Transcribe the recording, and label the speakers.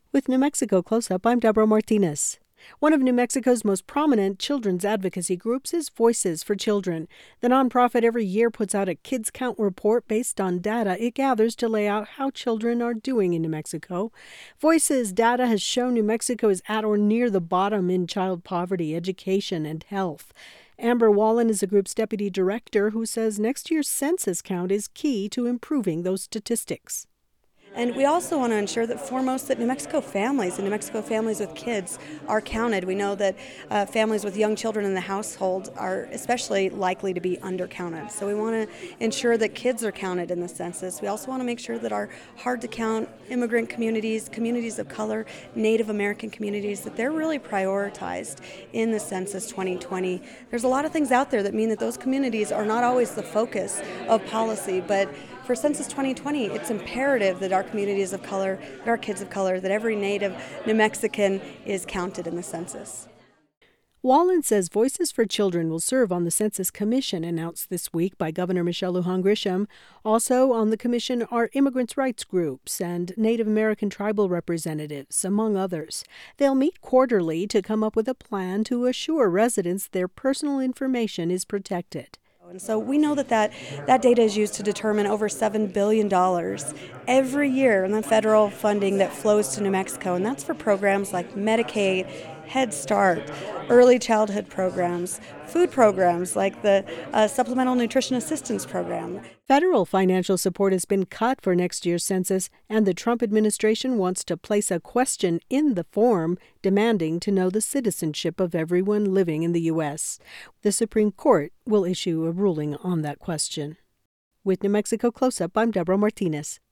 Speaker 1: With New Mexico Close-Up, I'm Deborah Martinez. One of New Mexico's most prominent children's advocacy groups is Voices for Children. The nonprofit every year puts out a Kids Count report based on data it gathers to lay out how children are doing in New Mexico. Voices data has shown New Mexico is at or near the bottom in child poverty, education, and health. Amber Wallen is the group's deputy director who says next year's census count is key to improving those statistics.
Speaker 2: And we also want to ensure that foremost that New Mexico families and New Mexico families with kids are counted. We know that families with young children in the household are especially likely to be undercounted. So we want to ensure that kids are counted in the census. We also want to make sure that our hard-to-count immigrant communities, communities of color, Native American communities, that they're really prioritized in the Census 2020. There's a lot of things out there that mean that those communities are not always the focus of policy, but for Census 2020, it's imperative that our communities of color, that our kids of color, that every Native New Mexican is counted in the census.
Speaker 1: Wallen says Voices for Children will serve on the Census Commission announced this week by Governor Michelle Lujan Grisham. Also on the commission are immigrants' rights groups and Native American tribal representatives, among others. They'll meet quarterly to come up with a plan to assure residents their personal information is protected.
Speaker 2: And so we know that data is used to determine over $7 billion every year in the federal funding that flows to New Mexico. And that's for programs like Medicaid, Head Start, early childhood programs, food programs like the Supplemental Nutrition Assistance Program.
Speaker 1: Federal financial support has been cut for next year's census, and the Trump administration wants to place a question in the form demanding to know the citizenship of everyone living in the U.S. The Supreme Court will issue a ruling on that question. With New Mexico Close-Up, I'm Deborah Martinez.